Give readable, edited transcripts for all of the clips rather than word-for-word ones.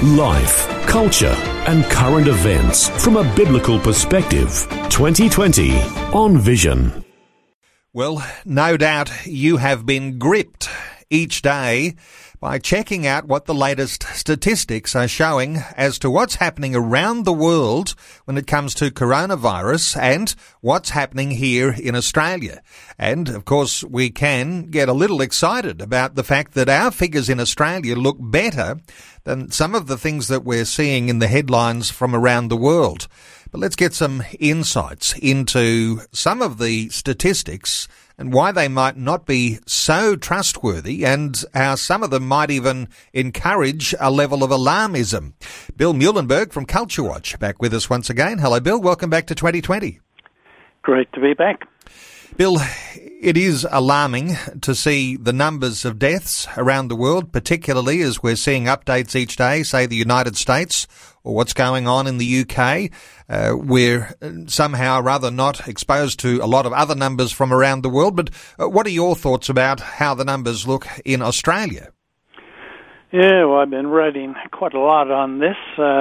Life, culture, and current events from a biblical perspective. 2020 on Vision. Well, no doubt you have been gripped each day by checking out what the latest statistics are showing as to what's happening around the world when it comes to coronavirus and what's happening here in Australia. And, of course, we can get a little excited about the fact that our figures in Australia look better than some of the things that we're seeing in the headlines from around the world. But let's get some insights into some of the statistics and why they might not be so trustworthy and how some of them might even encourage a level of alarmism. Bill Muehlenberg from Culture Watch back with us once again. Hello, Bill. Welcome back to 2020. Great to be back. Bill, it is alarming to see the numbers of deaths around the world, particularly as we're seeing updates each day, say the United States or what's going on in the UK. We're somehow or other not exposed to a lot of other numbers from around the world. But what are your thoughts about how the numbers look in Australia? Yeah, well, I've been writing quite a lot on this.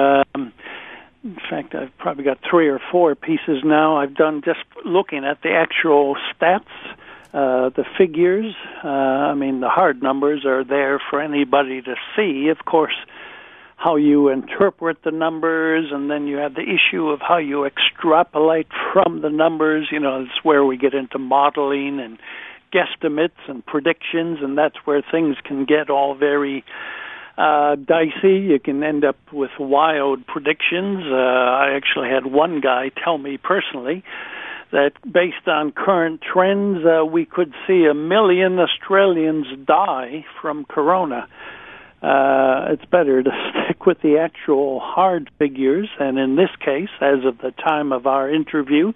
In fact, I've probably got 3 or 4 pieces now I've done just looking at the actual stats, the figures. The hard numbers are there for anybody to see. Of course, how you interpret the numbers, and then you have the issue of how you extrapolate from the numbers. You know, it's where we get into modeling and guesstimates and predictions, and that's where things can get all very dicey. You can end up with wild predictions. I actually had one guy tell me personally that based on current trends, we could see 1 million Australians die from corona. It's better to stick with the actual hard figures, and in this case, as of the time of our interview,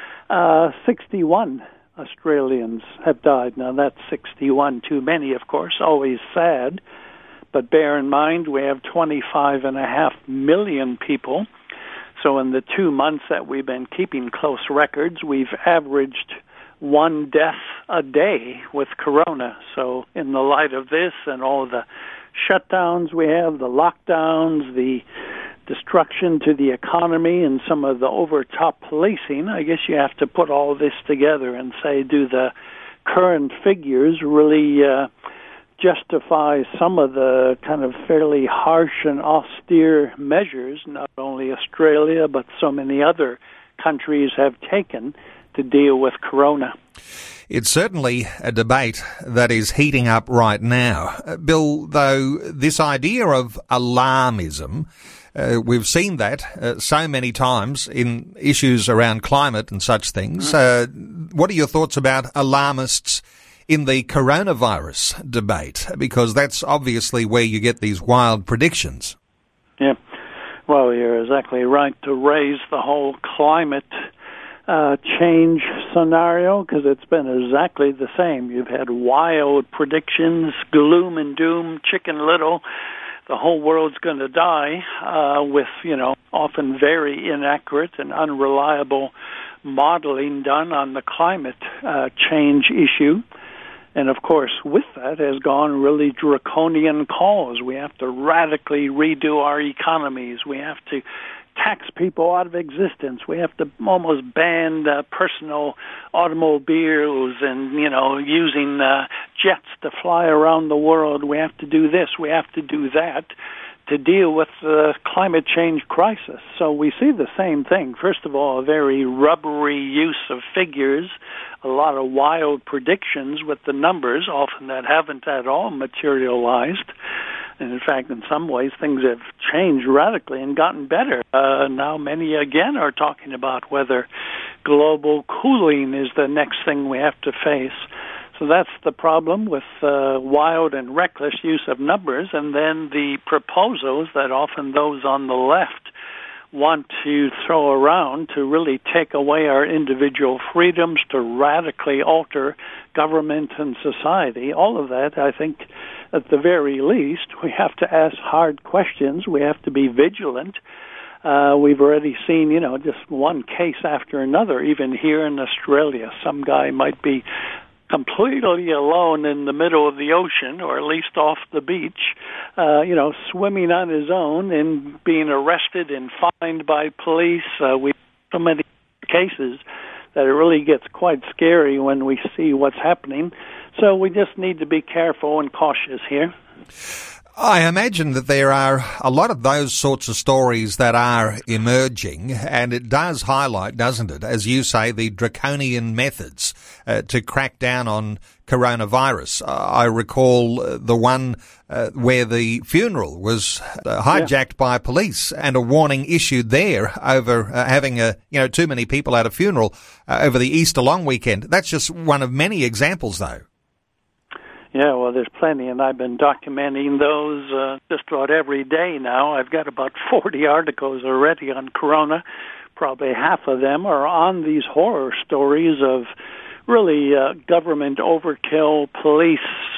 61 Australians have died. Now, that's 61 too many, of course, always sad, but bear in mind we have 25.5 million people. So in the 2 months that we've been keeping close records, we've averaged 1 death a day with corona. So in the light of this and all the shutdowns we have, the lockdowns, the destruction to the economy, and some of the over-top policing, I guess you have to put all this together and say, do the current figures really justify some of the kind of fairly harsh and austere measures not only Australia but so many other countries have taken to deal with corona? It's certainly a debate that is heating up right now. Bill, though, this idea of alarmism, we've seen that so many times in issues around climate and such things. What are your thoughts about alarmists in the coronavirus debate? Because that's obviously where you get these wild predictions. Yeah, well, you're exactly right to raise the whole climate change scenario, because it's been exactly the same. You've had wild predictions, gloom and doom, Chicken Little. The whole world's going to die with, often very inaccurate and unreliable modeling done on the climate change issue. And, of course, with that has gone really draconian calls. We have to radically redo our economies. We have to tax people out of existence. We have to almost ban personal automobiles and, using jets to fly around the world. We have to do this. We have to do that to deal with the climate change crisis. So we see the same thing. First of all, a very rubbery use of figures, a lot of wild predictions with the numbers, often that haven't at all materialized. And in fact, in some ways, things have changed radically and gotten better. Now many, again, are talking about whether global cooling is the next thing we have to face. So that's the problem with wild and reckless use of numbers, and then the proposals that often those on the left want to throw around to really take away our individual freedoms, to radically alter government and society. All of that, I think, at the very least, we have to ask hard questions. We have to be vigilant. We've already seen, just one case after another, even here in Australia. Some guy might be completely alone in the middle of the ocean, or at least off the beach, swimming on his own and being arrested and fined by police. We have so many cases that it really gets quite scary when we see what's happening. So we just need to be careful and cautious here. I imagine that there are a lot of those sorts of stories that are emerging, and it does highlight, doesn't it, as you say, the draconian methods to crack down on coronavirus. I recall the one where the funeral was hijacked by police, and a warning issued there over having too many people at a funeral over the Easter long weekend. That's just one of many examples, though. Yeah, well, there's plenty, and I've been documenting those just about every day now. I've got about 40 articles already on corona. Probably half of them are on these horror stories of really government overkill, police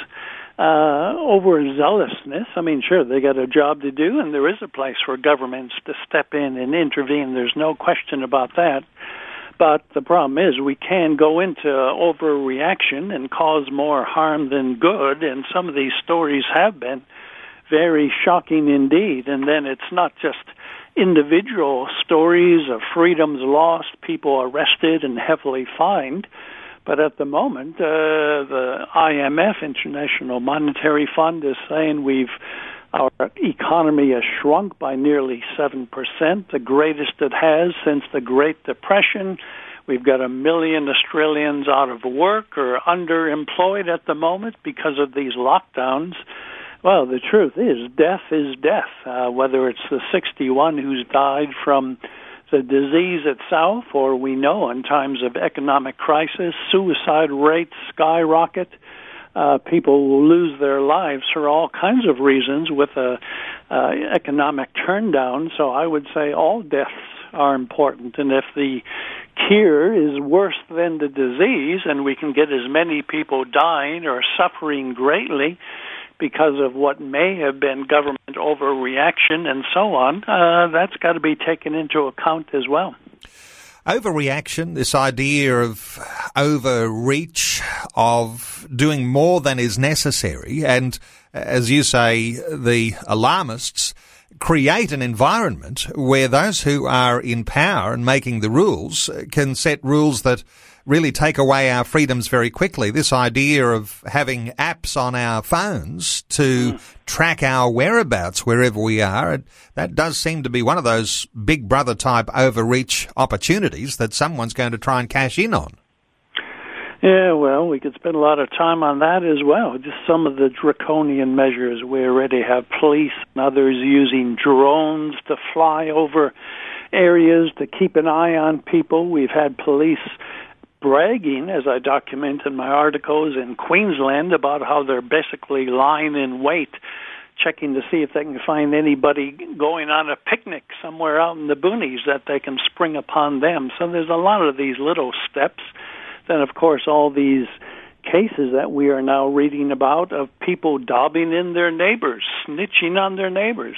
overzealousness. I mean, sure, they got a job to do, and there is a place for governments to step in and intervene. There's no question about that. But the problem is we can go into overreaction and cause more harm than good, and some of these stories have been very shocking indeed. And then it's not just individual stories of freedoms lost, people arrested and heavily fined, but at the moment the IMF, International Monetary Fund, is saying our economy has shrunk by nearly 7%, the greatest it has since the Great Depression. We've got 1 million Australians out of work or underemployed at the moment because of these lockdowns. Well, the truth is death, whether it's the 61 who's died from the disease itself, or we know in times of economic crisis, suicide rates skyrocket. People will lose their lives for all kinds of reasons with a economic turndown. So I would say all deaths are important. And if the cure is worse than the disease, and we can get as many people dying or suffering greatly because of what may have been government overreaction and so on, that's got to be taken into account as well. Overreaction, this idea of overreach, of doing more than is necessary, and as you say, the alarmists create an environment where those who are in power and making the rules can set rules that really take away our freedoms very quickly. This idea of having apps on our phones to track our whereabouts wherever we are, that does seem to be one of those Big Brother type overreach opportunities that someone's going to try and cash in on. Yeah, well, we could spend a lot of time on that as well. Just some of the draconian measures. We already have police and others using drones to fly over areas to keep an eye on people. We've had police bragging, as I document in my articles, in Queensland about how they're basically lying in wait, checking to see if they can find anybody going on a picnic somewhere out in the boonies that they can spring upon them. So there's a lot of these little steps. Then, of course, all these cases that we are now reading about of people dobbing in their neighbors, snitching on their neighbors.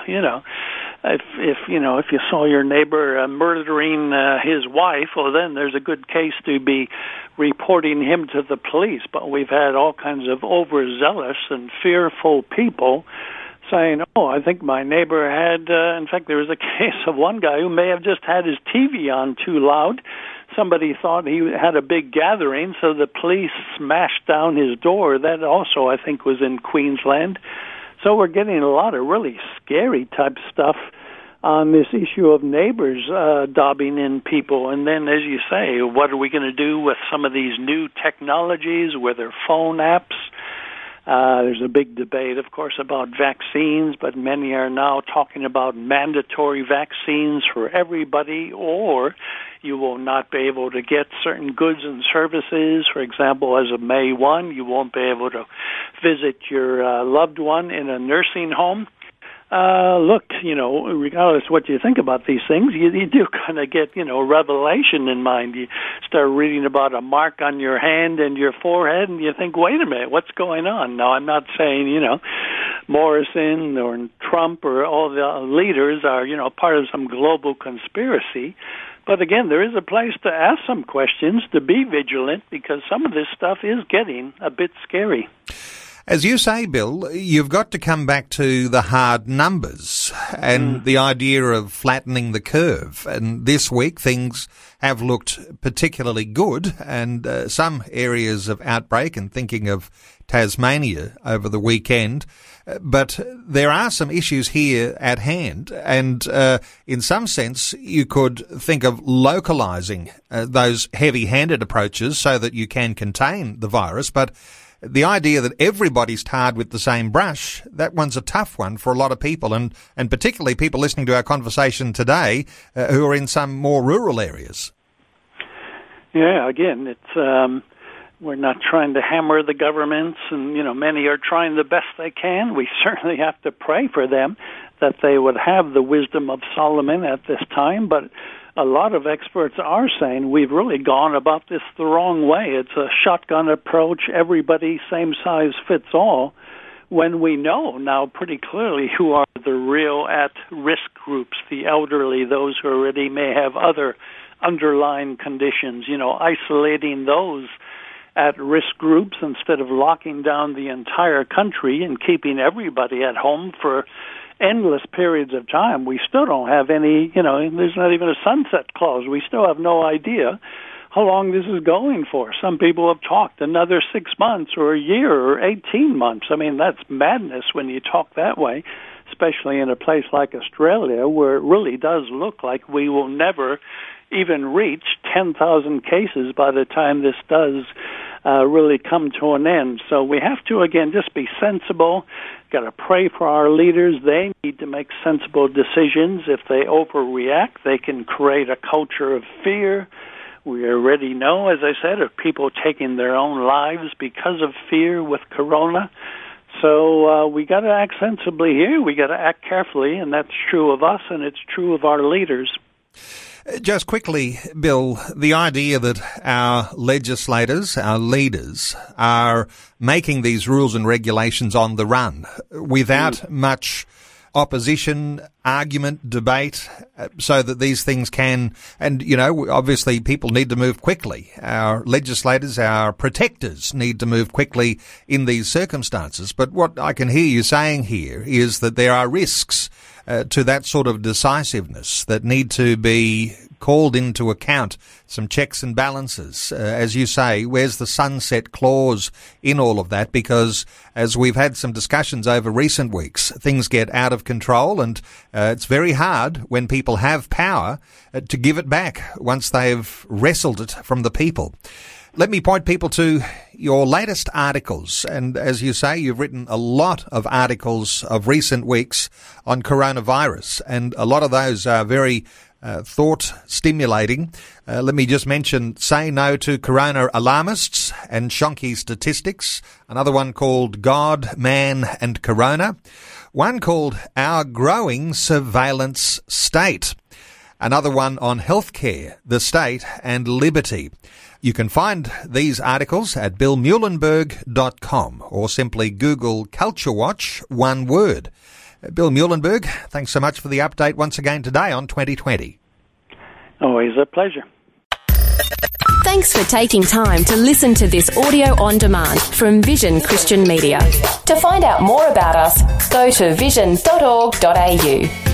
If you saw your neighbor murdering his wife, well, then there's a good case to be reporting him to the police. But we've had all kinds of overzealous and fearful people saying, I think my neighbor had, in fact, there was a case of one guy who may have just had his TV on too loud. Somebody thought he had a big gathering, so the police smashed down his door. That also, I think, was in Queensland. So we're getting a lot of really scary type stuff on this issue of neighbors dobbing in people. And then, as you say, what are we going to do with some of these new technologies, with their phone apps? There's a big debate, of course, about vaccines, but many are now talking about mandatory vaccines for everybody, or you will not be able to get certain goods and services. For example, as of May 1, you won't be able to visit your loved one in a nursing home. Look, regardless of what you think about these things, you do kind of get, revelation in mind. You start reading about a mark on your hand and your forehead, and you think, wait a minute, what's going on? Now, I'm not saying, Morrison or Trump or all the leaders are, part of some global conspiracy, But again, there is a place to ask some questions, to be vigilant, because some of this stuff is getting a bit scary. As you say, Bill, you've got to come back to the hard numbers and the idea of flattening the curve. And this week things have looked particularly good, and some areas of outbreak, and thinking of Tasmania over the weekend. But there are some issues here at hand, and in some sense you could think of localising those heavy-handed approaches so that you can contain the virus. But the idea that everybody's tarred with the same brush, that one's a tough one for a lot of people, and particularly people listening to our conversation today who are in some more rural areas. Yeah, again, it's we're not trying to hammer the governments, and, many are trying the best they can. We certainly have to pray for them that they would have the wisdom of Solomon at this time, but a lot of experts are saying we've really gone about this the wrong way. It's a shotgun approach, everybody same size fits all, when we know now pretty clearly who are the real at-risk groups, the elderly, those who already may have other underlying conditions, isolating those at-risk groups instead of locking down the entire country and keeping everybody at home for endless periods of time. We still don't have any, there's not even a sunset clause. We still have no idea how long this is going for. Some people have talked another 6 months or a year or 18 months. I mean, that's madness when you talk that way, especially in a place like Australia where it really does look like we will never even reach 10,000 cases by the time this does really come to an end. So we have to, again, just be sensible. Got to pray for our leaders. They need to make sensible decisions. If they overreact, they can create a culture of fear. We already know, as I said, of people taking their own lives because of fear with corona. So we got to act sensibly here. We got to act carefully, and that's true of us, and it's true of our leaders. Just quickly, Bill, the idea that our legislators, our leaders, are making these rules and regulations on the run without much opposition, argument, debate, so that these things can, and, obviously people need to move quickly. Our legislators, our protectors need to move quickly in these circumstances. But what I can hear you saying here is that there are risks to that sort of decisiveness that need to be called into account, some checks and balances. As you say, where's the sunset clause in all of that? Because as we've had some discussions over recent weeks, things get out of control, and it's very hard when people have power to give it back once they've wrestled it from the people. Let me point people to your latest articles. And as you say, you've written a lot of articles of recent weeks on coronavirus, and a lot of those are very thought-stimulating. Let me just mention Say No to Corona Alarmists and Shonky Statistics, another one called God, Man and Corona, one called Our Growing Surveillance State, another one on healthcare, the state and liberty. You can find these articles at billmuhlenberg.com or simply Google Culture Watch, one word. Bill Muhlenberg, thanks so much for the update once again today on 2020. Always a pleasure. Thanks for taking time to listen to this audio on demand from Vision Christian Media. To find out more about us, go to vision.org.au.